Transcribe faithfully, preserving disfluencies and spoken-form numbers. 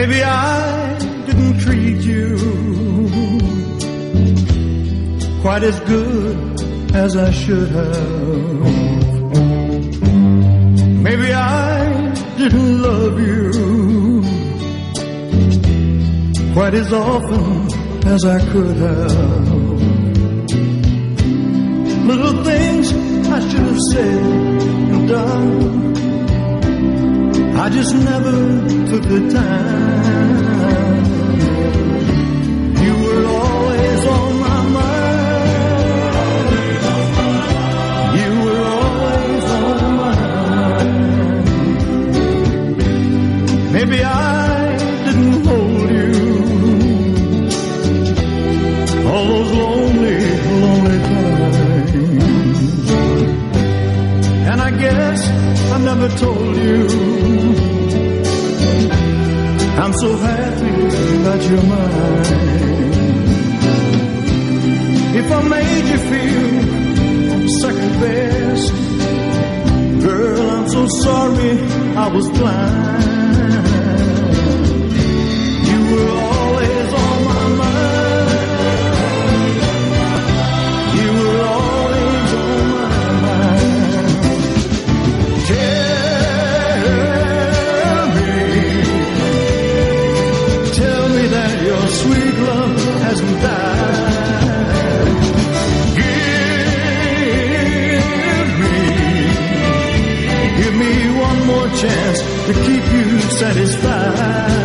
Maybe I didn't treat you quite as good as I should have. Maybe I didn't love you quite as often as I could have. Little things I should have said and done, I just never took the time. You were always on my mind. You were always on my mind. Maybe I didn't hold you all those lonely, lonely times. And I guess I never told you I'm so happy that you're mine. If I made you feel second best, girl, I'm so sorry I was blind. You were always on my mind. You were always on my mind. Tell me, tell me that your sweet love hasn't died. Give me, give me one more chance to keep you satisfied.